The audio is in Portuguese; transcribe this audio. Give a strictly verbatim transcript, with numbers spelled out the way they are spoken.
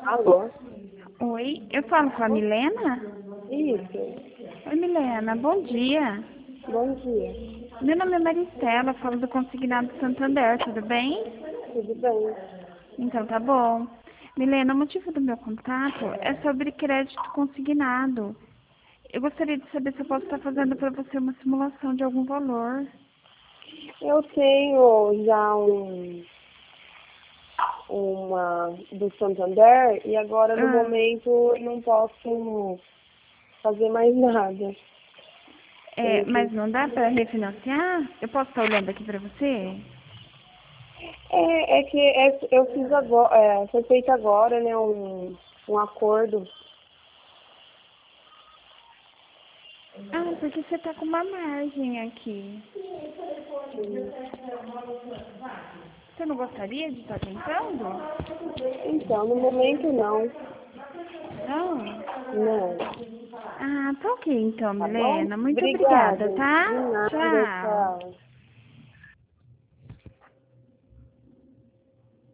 Alô? Oi, eu falo com a Milena? Isso. Oi, Milena, bom dia. Bom dia. Meu nome é Maristela, falo do Consignado Santander, tudo bem? Tudo bem? Então tá bom. Milena, o motivo do meu contato é sobre crédito consignado. Eu gostaria de saber se eu posso estar fazendo para você uma simulação de algum valor. Eu tenho já um, uma do Santander e agora no Ah, momento eu não posso fazer mais nada. é, Tenho mas que... não dá para refinanciar? Eu posso estar olhando aqui para você? É, é que é- eu fiz agora, é, foi feito agora, né, um, um acordo. Ah, porque você tá com uma margem aqui. Você não gostaria de estar tentando? Então, no momento não. Não? Não. Ah, tá ok então, Tá bom? Milena. Muito Obrigada. obrigada, tá? De nada, Tchau. tchau.